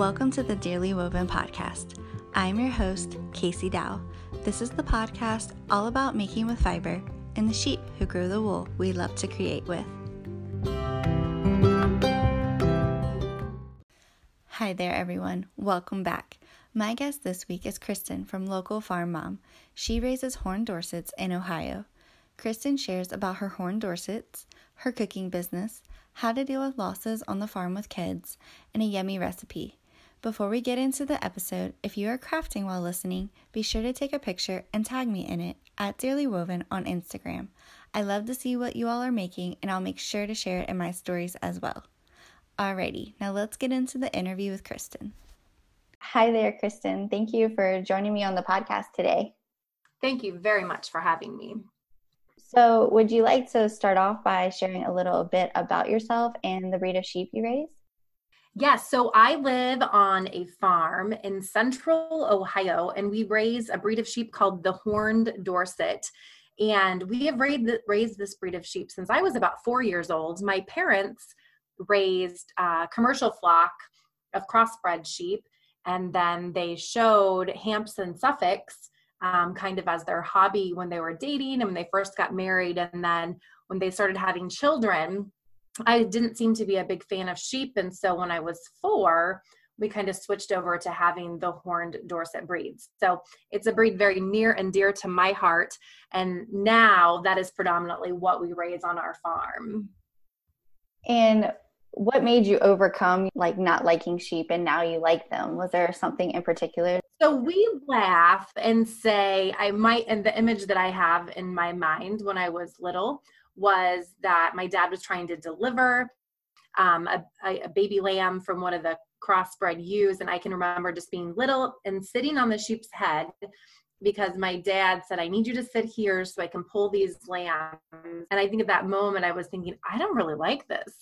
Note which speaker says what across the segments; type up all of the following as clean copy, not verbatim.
Speaker 1: Welcome to the Dearly Woven podcast. I'm your host, Casey Dow. This is the podcast all about making with fiber and the sheep who grow the wool we love to create with. Hi there, everyone. Welcome back. My guest this week is Kristen from Local Farm Mom. She raises horned Dorsets in Ohio. Kristen shares about her horned Dorsets, her cooking business, how to deal with losses on the farm with kids, and a yummy recipe. Before we get into the episode, if you are crafting while listening, be sure to take a picture and tag me in it at Dearly Woven on Instagram. I love to see what you all are making, and I'll make sure to share it in my stories as well. Alrighty, now let's get into the interview with Kristen. Hi there, Kristen. Thank you for joining me on the podcast today.
Speaker 2: Thank you very much for having me.
Speaker 1: So, would you like to start off by sharing a little bit about yourself and the breed of sheep you raise?
Speaker 2: Yes, so I live on a farm in central Ohio, and we raise a breed of sheep called the Horned Dorset. And we have raised this breed of sheep since I was about 4 years old. My parents raised a commercial flock of crossbred sheep, and then they showed Hamps and Suffolks kind of as their hobby when they were dating and when they first got married. And then when they started having children, I didn't seem to be a big fan of sheep. And so when I was 4, we kind of switched over to having the Horned Dorset breeds. So it's a breed very near and dear to my heart. And now that is predominantly what we raise on our farm.
Speaker 1: And what made you overcome not liking sheep and now you like them? Was there something in particular?
Speaker 2: So we laugh and say and the image that I have in my mind when I was little was that my dad was trying to deliver a baby lamb from one of the crossbred ewes. And I can remember just being little and sitting on the sheep's head because my dad said, I need you to sit here so I can pull these lambs. And I think at that moment I was thinking, I don't really like this.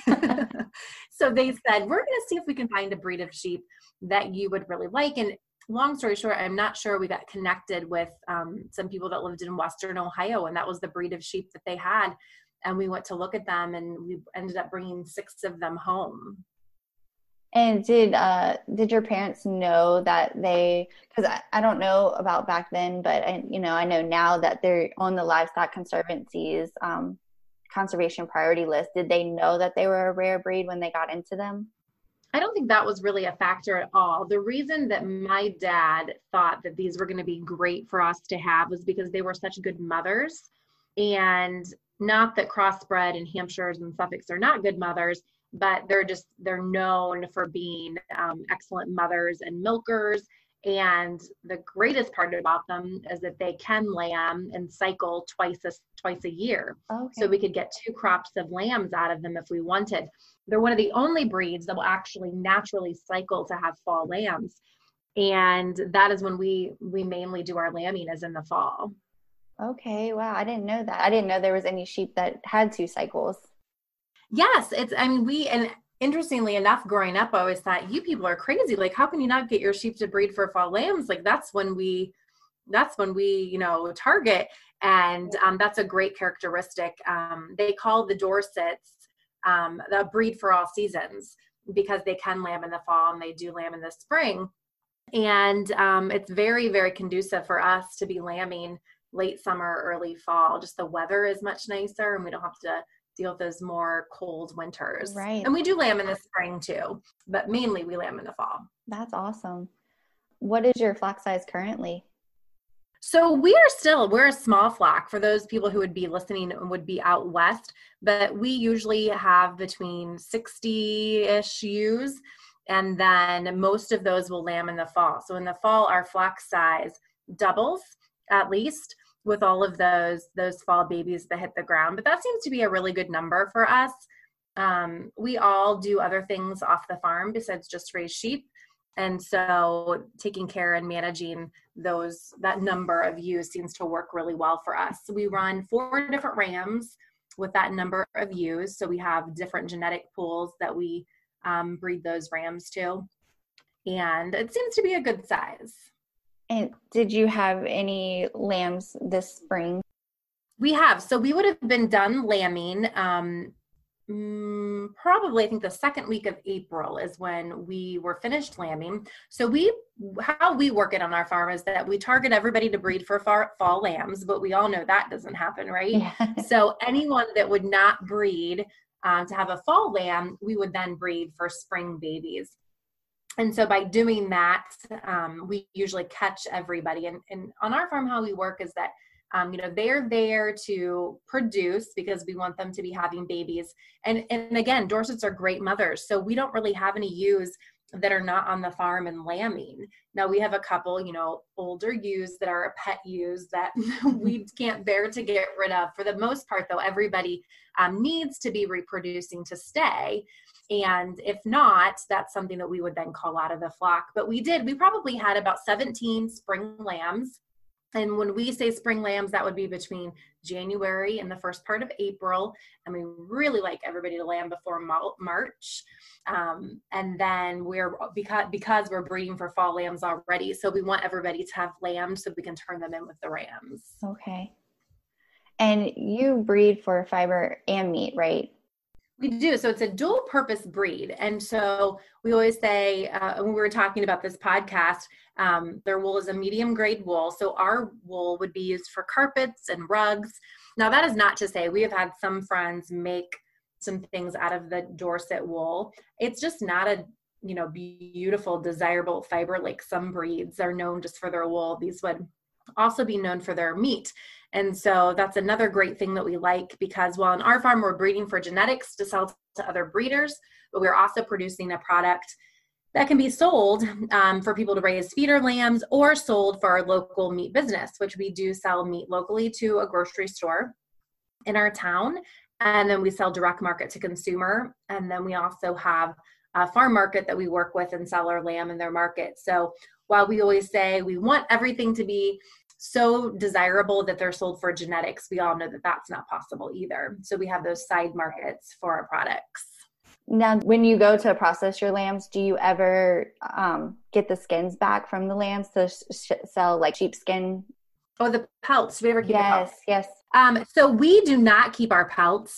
Speaker 2: So they said, we're going to see if we can find a breed of sheep that you would really like. And long story short, I'm not sure, we got connected with some people that lived in Western Ohio, and that was the breed of sheep that they had. And we went to look at them, and we ended up bringing 6 of them home.
Speaker 1: And did your parents know that because I don't know about back then, but I know now that they're on the Livestock Conservancy's conservation priority list. Did they know that they were a rare breed when they got into them?
Speaker 2: I don't think that was really a factor at all. The reason that my dad thought that these were going to be great for us to have was because they were such good mothers. And not that crossbred and Hampshires and Suffolks are not good mothers, but they're known for being excellent mothers and milkers. And the greatest part about them is that they can lamb and cycle twice a year.
Speaker 1: Okay.
Speaker 2: So we could get 2 crops of lambs out of them if we wanted. They're one of the only breeds that will actually naturally cycle to have fall lambs. And that is when we mainly do our lambing, is in the fall.
Speaker 1: Okay. Wow. I didn't know that. I didn't know there was any sheep that had 2 cycles.
Speaker 2: Yes. And interestingly enough, growing up, I always thought, you people are crazy. Like, how can you not get your sheep to breed for fall lambs? Like, that's when we target. And that's a great characteristic. They call the Dorsets the breed for all seasons because they can lamb in the fall and they do lamb in the spring. And it's very, very conducive for us to be lambing late summer, early fall. Just the weather is much nicer and we don't have to deal with those more cold winters.
Speaker 1: Right.
Speaker 2: And we do lamb in the spring too, but mainly we lamb in the fall.
Speaker 1: That's awesome. What is your flock size currently?
Speaker 2: So we're a small flock. For those people who would be listening and would be out west, but we usually have between 60-ish ewes, and then most of those will lamb in the fall. So in the fall, our flock size doubles at least with all of those fall babies that hit the ground. But that seems to be a really good number for us. We all do other things off the farm besides just raise sheep. And so taking care and managing that number of ewes seems to work really well for us. So we run 4 different rams with that number of ewes. So we have different genetic pools that we breed those rams to. And it seems to be a good size.
Speaker 1: And did you have any lambs this spring?
Speaker 2: We have. So we would have been done lambing probably, I think the second week of April is when we were finished lambing. So how we work it on our farm is that we target everybody to breed for fall lambs, but we all know that doesn't happen, right?
Speaker 1: Yeah.
Speaker 2: So anyone that would not breed to have a fall lamb, we would then breed for spring babies. And so by doing that, we usually catch everybody. And on our farm, how we work is that they're there to produce because we want them to be having babies. And again, Dorsets are great mothers. So we don't really have any ewes that are not on the farm and lambing. Now we have a couple, older ewes that are pet ewes that we can't bear to get rid of. For the most part, though, everybody needs to be reproducing to stay. And if not, that's something that we would then call out of the flock. But we probably had about 17 spring lambs. And when we say spring lambs, that would be between January and the first part of April. And we really like everybody to lamb before March. And then because we're breeding for fall lambs already, so we want everybody to have lambs so we can turn them in with the rams.
Speaker 1: Okay. And you breed for fiber and meat, right?
Speaker 2: We do. So it's a dual purpose breed. And so we always say, when we were talking about this podcast, their wool is a medium grade wool. So our wool would be used for carpets and rugs. Now that is not to say we have had some friends make some things out of the Dorset wool. It's just not a, beautiful, desirable fiber like some breeds are known just for their wool. These would also be known for their meat. And so that's another great thing that we like, because while on our farm, we're breeding for genetics to sell to other breeders, but we're also producing a product that can be sold for people to raise feeder lambs or sold for our local meat business, which we do sell meat locally to a grocery store in our town. And then we sell direct market to consumer. And then we also have a farm market that we work with and sell our lamb in their market. So while we always say we want everything to be so desirable that they're sold for genetics, we all know that that's not possible either. So we have those side markets for our products.
Speaker 1: Now, when you go to process your lambs, do you ever get the skins back from the lambs to sell like sheepskin?
Speaker 2: Oh, the pelts. Do we ever keep the pelts?
Speaker 1: Yes.
Speaker 2: So we do not keep our pelts.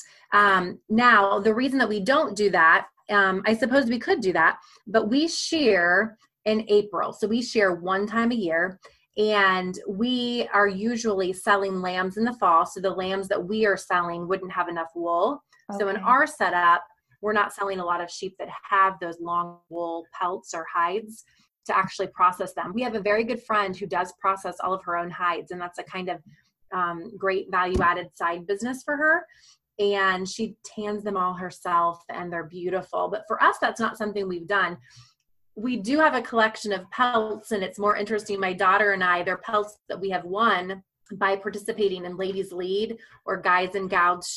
Speaker 2: Now, the reason that we don't do that, I suppose we could do that, but we shear in April. So we shear one time a year. And we are usually selling lambs in the fall. So the lambs that we are selling wouldn't have enough wool. Okay. So in our setup, we're not selling a lot of sheep that have those long wool pelts or hides to actually process them. We have a very good friend who does process all of her own hides. And that's a kind of great value-added side business for her. And she tans them all herself and they're beautiful. But for us, that's not something we've done. We do have a collection of pelts, and it's more interesting. My daughter and I, they're pelts that we have won by participating in Ladies Lead or Guys and Gals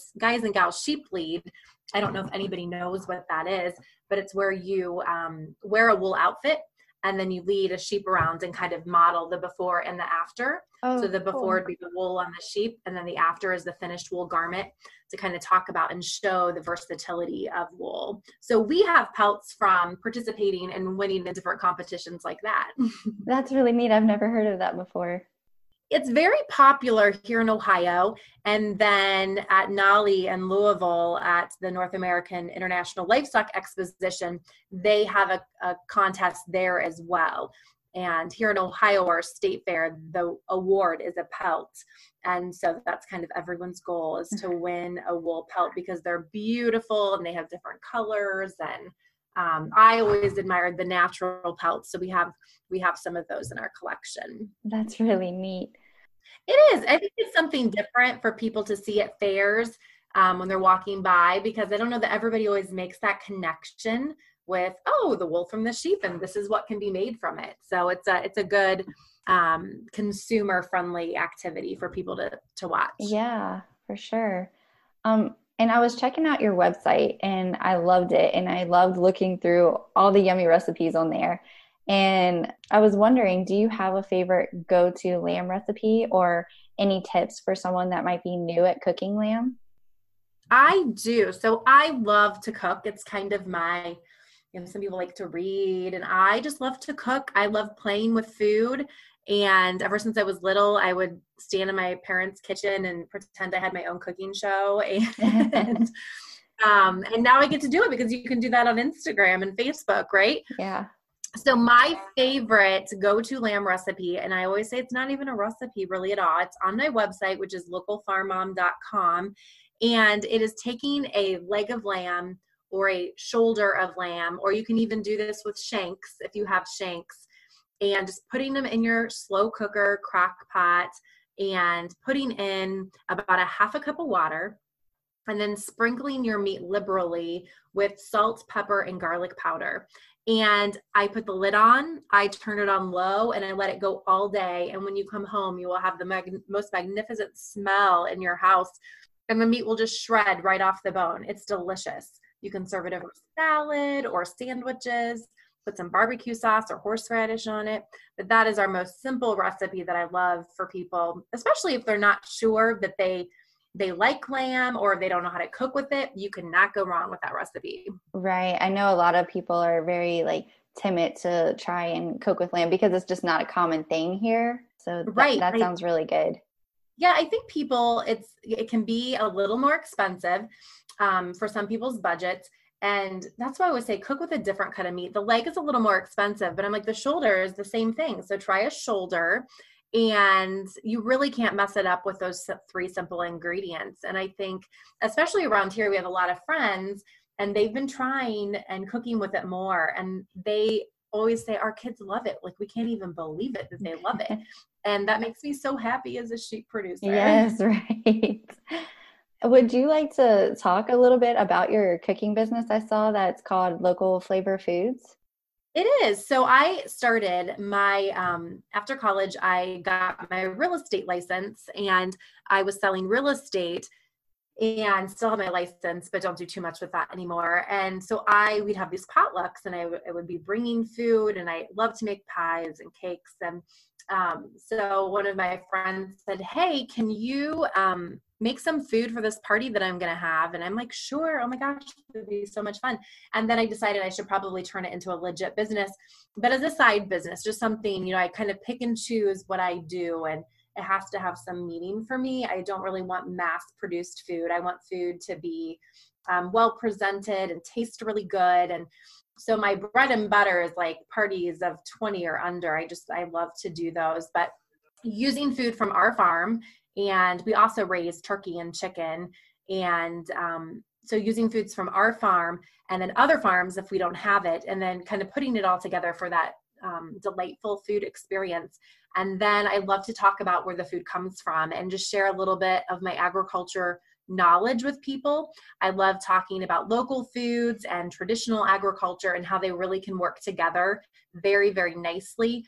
Speaker 2: Sheep Lead. I don't know if anybody knows what that is, but it's where you wear a wool outfit and then you lead a sheep around and kind of model the before and the after. So the before would be the wool on the sheep, and then the after is the finished wool garment to kind of talk about and show the versatility of wool. So we have pelts from participating and winning in different competitions like that.
Speaker 1: That's really neat. I've never heard of that before.
Speaker 2: It's very popular here in Ohio, and then at NALI and Louisville at the North American International Livestock Exposition, they have a contest there as well. And here in Ohio, our state fair, the award is a pelt. And so that's kind of everyone's goal, is to win a wool pelt because they're beautiful and they have different colors. And I always admired the natural pelts. So we have some of those in our collection.
Speaker 1: That's really neat.
Speaker 2: It is. I think it's something different for people to see at fairs when they're walking by, because I don't know that everybody always makes that connection with, oh, the wool from the sheep, and this is what can be made from it. So it's a good consumer friendly activity for people to watch.
Speaker 1: Yeah, for sure. And I was checking out your website and I loved it. And I loved looking through all the yummy recipes on there. And I was wondering, do you have a favorite go-to lamb recipe or any tips for someone that might be new at cooking lamb?
Speaker 2: I do. So I love to cook. It's kind of my, some people like to read, and I just love to cook. I love playing with food. And ever since I was little, I would stand in my parents' kitchen and pretend I had my own cooking show. And And now I get to do it because you can do that on Instagram and Facebook, right?
Speaker 1: Yeah.
Speaker 2: So my favorite go-to lamb recipe, and I always say it's not even a recipe really at all. It's on my website, which is localfarmmom.com. And it is taking a leg of lamb or a shoulder of lamb, or you can even do this with shanks if you have shanks, and just putting them in your slow cooker crock pot and putting in about a half a cup of water, and then sprinkling your meat liberally with salt, pepper, and garlic powder. And I put the lid on, I turn it on low, and I let it go all day. And when you come home, you will have the most magnificent smell in your house, and the meat will just shred right off the bone. It's delicious. You can serve it over salad or sandwiches, put some barbecue sauce or horseradish on it. But that is our most simple recipe that I love for people, especially if they're not sure that they like lamb or they don't know how to cook with it. You cannot go wrong with that recipe.
Speaker 1: Right. I know a lot of people are very timid to try and cook with lamb because it's just not a common thing here. So that sounds really good.
Speaker 2: Yeah, I think it can be a little more expensive for some people's budgets. And that's why I always say cook with a different cut of meat. The leg is a little more expensive, but I'm like, the shoulder is the same thing. So try a shoulder, and you really can't mess it up with those 3 simple ingredients. And I think, especially around here, we have a lot of friends, and they've been trying and cooking with it more. And they always say, our kids love it. Like, we can't even believe it that they love it. And that makes me so happy as a sheep producer.
Speaker 1: Yes, right. Would you like to talk a little bit about your cooking business? I saw that it's called Local Flavor Foods.
Speaker 2: It is. So I started my, after college, I got my real estate license, and I was selling real estate and still have my license, but don't do too much with that anymore. And so we'd have these potlucks, and I would be bringing food, and I love to make pies and cakes. And so one of my friends said, hey, can you make some food for this party that I'm going to have? And I'm like, sure. Oh my gosh, it would be so much fun. And then I decided I should probably turn it into a legit business, but as a side business, just something, I kind of pick and choose what I do, and it has to have some meaning for me. I don't really want mass produced food. I want food to be well presented and taste really good. And so my bread and butter is like parties of 20 or under. I love to do those, but using food from our farm. And we also raise turkey and chicken. And so using foods from our farm and then other farms if we don't have it, and then kind of putting it all together for that delightful food experience. And then I love to talk about where the food comes from and just share a little bit of my agriculture knowledge with people. I love talking about local foods and traditional agriculture and how they really can work together very, very nicely.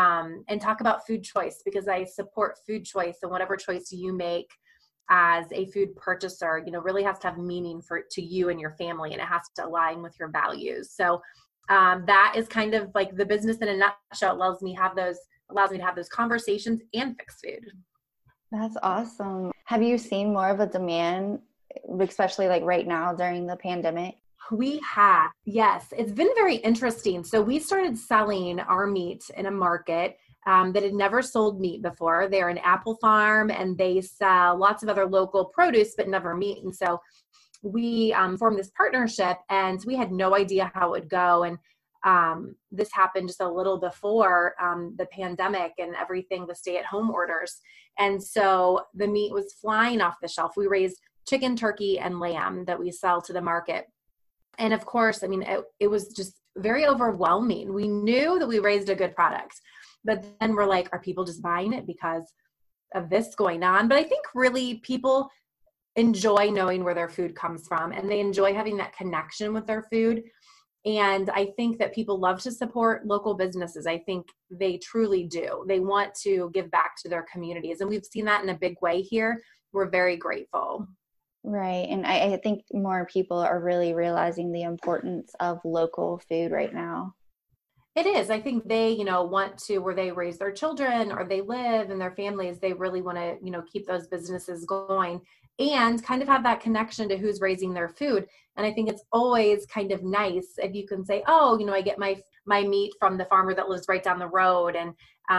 Speaker 2: And talk about food choice, because I support food choice, and whatever choice you make as a food purchaser, really has to have meaning to you and your family, and it has to align with your values. So that is kind of like the business in a nutshell. It allows me to have those conversations and fix food.
Speaker 1: That's awesome. Have you seen more of a demand, especially right now during the pandemic?
Speaker 2: We have, yes. It's been very interesting. So we started selling our meat in a market that had never sold meat before. They're an apple farm, and they sell lots of other local produce, but never meat. And so we formed this partnership, and we had no idea how it would go. And this happened just a little before the pandemic and everything, the stay-at-home orders. And so the meat was flying off the shelf. We raised chicken, turkey, and lamb that we sell to the market. And of course, it was just very overwhelming. We knew that we raised a good product, but then we're like, are people just buying it because of this going on? But I think really people enjoy knowing where their food comes from, and they enjoy having that connection with their food. And I think that people love to support local businesses. I think they truly do. They want to give back to their communities. And we've seen that in a big way here. We're very grateful.
Speaker 1: Right. And I think more people are really realizing the importance of local food right now.
Speaker 2: It is. I think they, want to, where they raise their children or they live and their families, they really want to, keep those businesses going and kind of have that connection to who's raising their food. And I think it's always kind of nice if you can say, oh, I get my meat from the farmer that lives right down the road. And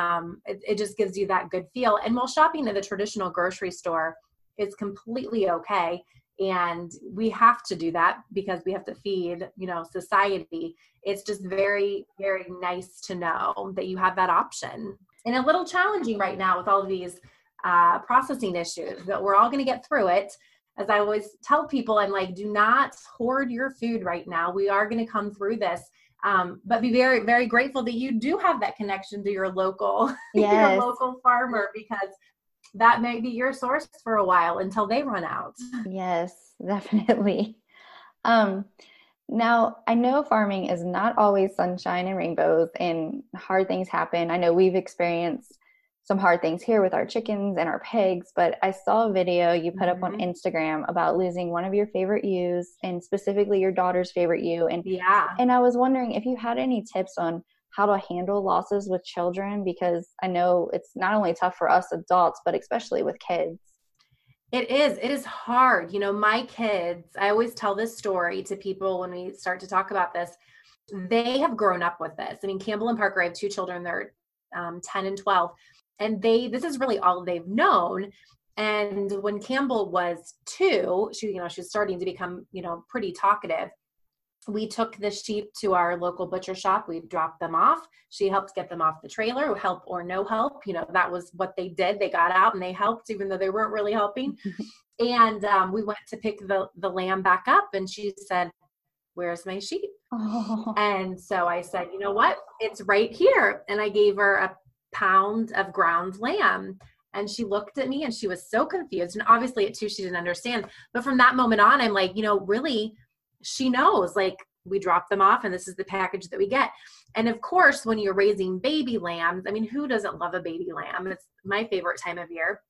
Speaker 2: it just gives you that good feel. And while shopping at a traditional grocery store is completely okay, And we have to do that because we have to feed, society. It's just very, very nice to know that you have that option. And a little challenging right now with all of these processing issues, but we're all going to get through it. As I always tell people, I'm like, do not hoard your food right now. We are going to come through this. But be very, very grateful that you do have that connection to your local, your local farmer, because that may be your source for a while until they run out.
Speaker 1: Yes, definitely. Now, I know farming is not always sunshine and rainbows and hard things happen. I know we've experienced some hard things here with our chickens and our pigs, but I saw a video you put up on Instagram about losing one of your favorite ewes, and specifically your daughter's favorite ewe. And I was wondering if you had any tips on how to handle losses with children, because I know it's not only tough for us adults, but especially with kids.
Speaker 2: It is hard. My kids, I always tell this story to people when we start to talk about this. They have grown up with this. I mean, Campbell and Parker, I have two children, they're 10 and 12, and this is really all they've known. And when Campbell was 2, she was starting to become, pretty talkative. We took the sheep to our local butcher shop. We dropped them off. She helped get them off the trailer, help or no help. That was what they did. They got out and they helped, even though they weren't really helping. And we went to pick the lamb back up, and she said, "Where's my sheep?" Oh. And so I said, "You know what? It's right here." And I gave her a pound of ground lamb. And she looked at me and she was so confused. And obviously at 2, she didn't understand. But from that moment on, I'm like, really, she knows, like, we drop them off and this is the package that we get. And of course, when you're raising baby lambs, I mean, who doesn't love a baby lamb? It's my favorite time of year.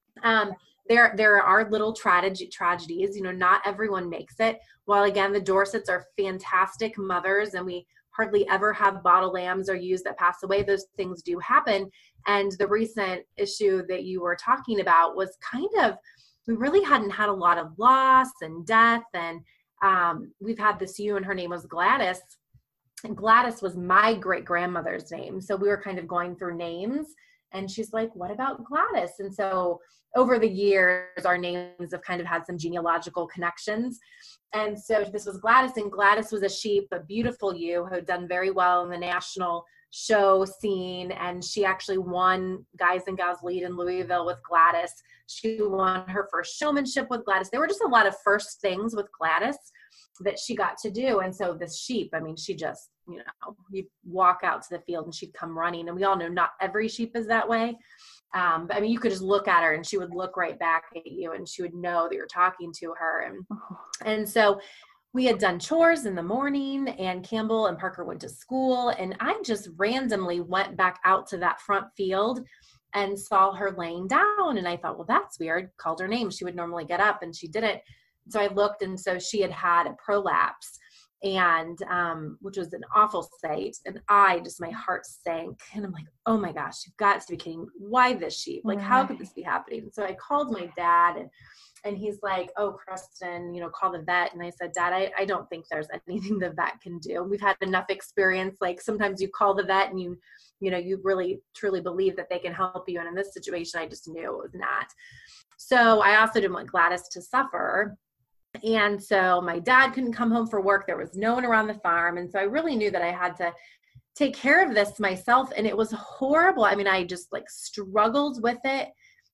Speaker 2: There are little tragedies, not everyone makes it. While again, the Dorsets are fantastic mothers, and we hardly ever have bottle lambs or ewes that pass away. Those things do happen. And the recent issue that you were talking about was we really hadn't had a lot of loss and death. And we've had this ewe, and her name was Gladys. And Gladys was my great grandmother's name. So we were kind of going through names, and she's like, "What about Gladys?" And so over the years, our names have kind of had some genealogical connections. And so this was Gladys, and Gladys was a sheep, a beautiful ewe who had done very well in the national show scene. And she actually won Guys and Gals Lead in Louisville with Gladys. She won her first showmanship with Gladys. There were just a lot of first things with Gladys that she got to do. And so this sheep, I mean, she just, you'd walk out to the field and she'd come running. And we all know not every sheep is that way. But I mean, you could just look at her and she would look right back at you, and she would know that you're talking to her. And so we had done chores in the morning, and Campbell and Parker went to school, and I just randomly went back out to that front field and saw her laying down. And I thought, well, that's weird. Called her name. She would normally get up, and she didn't. So I looked, and so she had a prolapse, and which was an awful sight. And my heart sank, and I'm like, oh my gosh, you've got to be kidding. Why this sheep? Like, how could this be happening? So I called my dad, and he's like, "Oh, Kristen, call the vet." And I said, "Dad, I don't think there's anything the vet can do. We've had enough experience. Like, sometimes you call the vet and you really truly believe that they can help you. And in this situation, I just knew it was not." So I also didn't want Gladys to suffer. And so my dad couldn't come home for work. There was no one around the farm. And so I really knew that I had to take care of this myself. And it was horrible. I mean, I just struggled with it.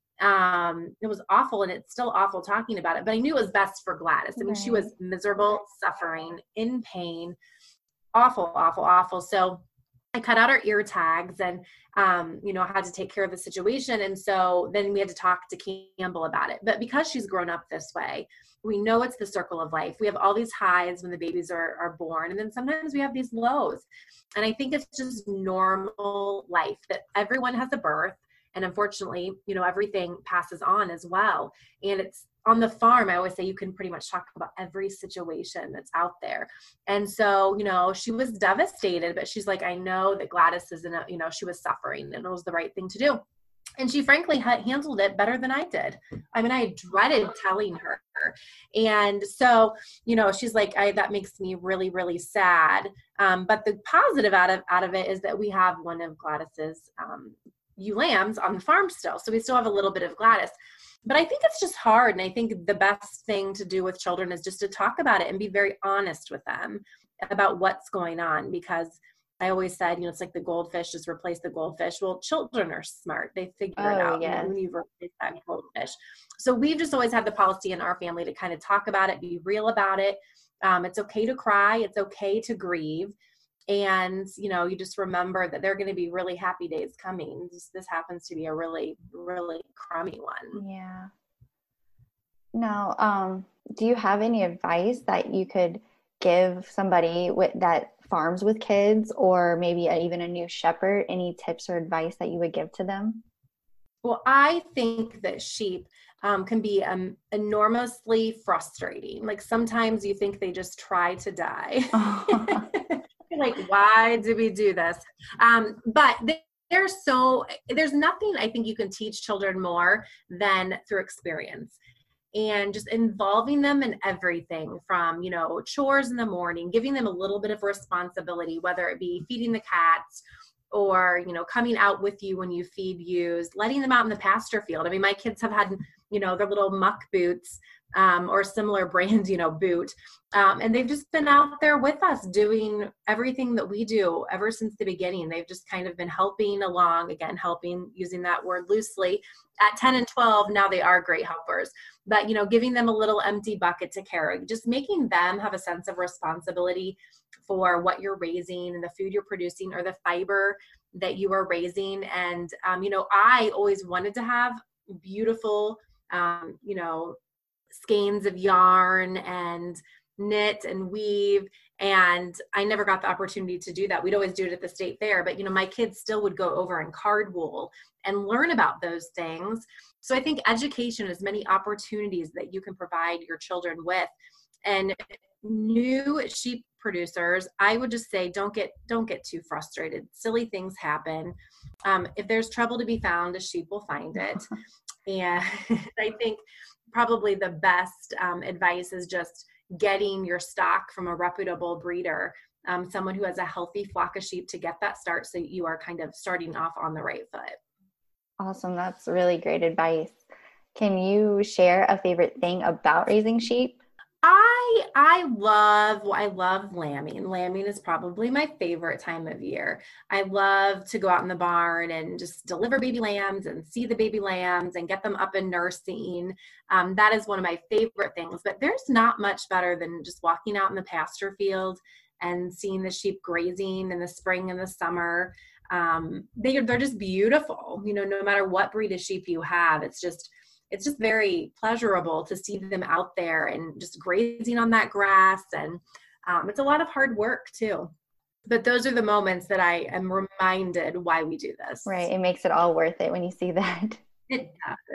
Speaker 2: It was awful, and it's still awful talking about it, but I knew it was best for Gladys. I mean, She was miserable, suffering, in pain, awful, awful, awful. So I cut out her ear tags and, had to take care of the situation. And so then we had to talk to Campbell about it. But because she's grown up this way, we know it's the circle of life. We have all these highs when the babies are born, and then sometimes we have these lows. And I think it's just normal life that everyone has a birth. And unfortunately, everything passes on as well. And it's on the farm. I always say you can pretty much talk about every situation that's out there. And so, she was devastated, but she's like, I know that Gladys is she was suffering, and it was the right thing to do. And she frankly handled it better than I did. I mean, I dreaded telling her. And so, she's like, that makes me really, really sad. But the positive out of it is that we have one of Gladys's ewe lambs on the farm still. So we still have a little bit of Gladys. But I think it's just hard. And I think the best thing to do with children is just to talk about it and be very honest with them about what's going on. Because I always said, it's like the goldfish, just replace the goldfish. Well, children are smart. They figure it out when you replace that goldfish. So we've just always had the policy in our family to kind of talk about it, be real about it. It's okay to cry. It's okay to grieve. And, you just remember that there are going to be really happy days coming. This happens to be a really, really crummy one.
Speaker 1: Yeah. Now, do you have any advice that you could give somebody that farms with kids, or maybe even a new shepherd? Any tips or advice that you would give to them?
Speaker 2: Well, I think that sheep can be enormously frustrating. Like sometimes you think they just try to die. Like, why did we do this? But there's nothing I think you can teach children more than through experience. And just involving them in everything from, chores in the morning, giving them a little bit of responsibility, whether it be feeding the cats or, coming out with you when you feed ewes, letting them out in the pasture field. I mean, my kids have had, their little muck boots or similar brand, boot. And they've just been out there with us doing everything that we do ever since the beginning. They've just kind of been helping along, again, helping, using that word loosely. At 10 and 12, now they are great helpers. But, giving them a little empty bucket to carry, just making them have a sense of responsibility for what you're raising and the food you're producing or the fiber that you are raising. And, I always wanted to have beautiful, skeins of yarn and knit and weave. And I never got the opportunity to do that. We'd always do it at the state fair, but my kids still would go over and card wool and learn about those things. So I think education is many opportunities that you can provide your children with. And new sheep producers, I would just say, don't get too frustrated. Silly things happen. If there's trouble to be found, a sheep will find it. And I think probably the best advice is just getting your stock from a reputable breeder, someone who has a healthy flock of sheep to get that start, so you are kind of starting off on the right foot.
Speaker 1: Awesome. That's really great advice. Can you share a favorite thing about raising sheep?
Speaker 2: I love lambing. Lambing is probably my favorite time of year. I love to go out in the barn and just deliver baby lambs and see the baby lambs and get them up and nursing. That is one of my favorite things. But there's not much better than just walking out in the pasture field and seeing the sheep grazing in the spring and the summer. They're just beautiful. No matter what breed of sheep you have, it's just very pleasurable to see them out there and just grazing on that grass. And it's a lot of hard work too. But those are the moments that I am reminded why we do this.
Speaker 1: Right. It makes it all worth it when you see that.
Speaker 2: It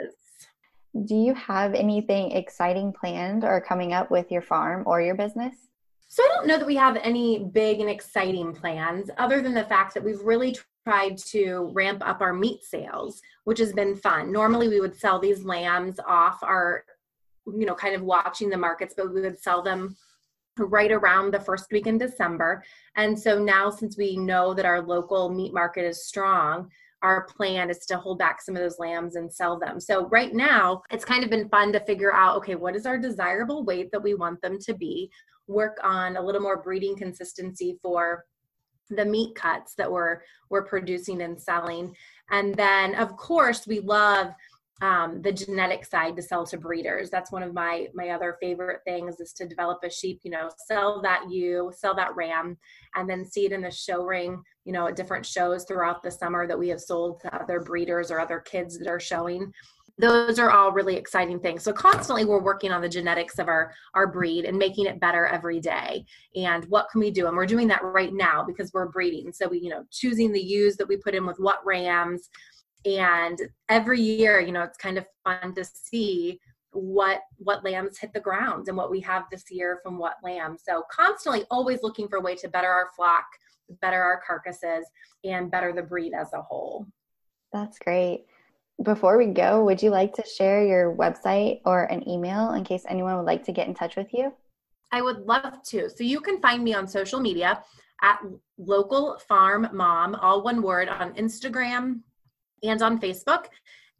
Speaker 2: does.
Speaker 1: Do you have anything exciting planned or coming up with your farm or your business?
Speaker 2: So I don't know that we have any big and exciting plans, other than the fact that we've really tried to ramp up our meat sales, which has been fun. Normally we would sell these lambs off our, kind of watching the markets, but we would sell them right around the first week in December. And so now, since we know that our local meat market is strong, our plan is to hold back some of those lambs and sell them. So right now it's kind of been fun to figure out, okay, what is our desirable weight that we want them to be, work on a little more breeding consistency for the meat cuts that we're producing and selling. And then of course we love the genetic side to sell to breeders. That's one of my other favorite things, is to develop a sheep, sell that ewe, sell that ram, and then see it in the show ring, at different shows throughout the summer that we have sold to other breeders or other kids that are showing. Those are all really exciting things. So constantly we're working on the genetics of our breed and making it better every day. And what can we do? And we're doing that right now because we're breeding. So we, choosing the ewes that we put in with what rams. And every year, it's kind of fun to see what lambs hit the ground and what we have this year from what lambs. So constantly always looking for a way to better our flock, better our carcasses, and better the breed as a whole.
Speaker 1: That's great. Before we go, would you like to share your website or an email in case anyone would like to get in touch with you?
Speaker 2: I would love to. So you can find me on social media at Local Farm Mom, all one word, on Instagram and on Facebook.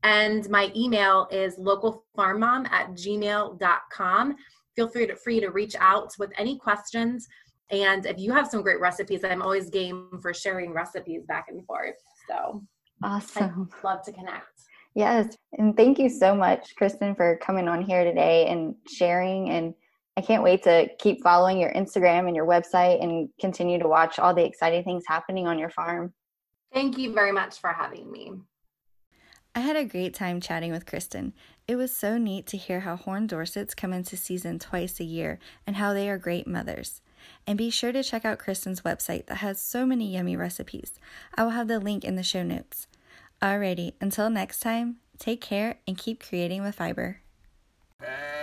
Speaker 2: And my email is localfarmmom@gmail.com. Feel free to reach out with any questions. And if you have some great recipes, I'm always game for sharing recipes back and forth. So
Speaker 1: Awesome.
Speaker 2: I'd love to connect.
Speaker 1: Yes. And thank you so much, Kristen, for coming on here today and sharing. And I can't wait to keep following your Instagram and your website and continue to watch all the exciting things happening on your farm.
Speaker 2: Thank you very much for having me.
Speaker 1: I had a great time chatting with Kristen. It was so neat to hear how Horned Dorsets come into season twice a year and how they are great mothers. And be sure to check out Kristen's website that has so many yummy recipes. I will have the link in the show notes. Alrighty, until next time, take care and keep creating with fiber.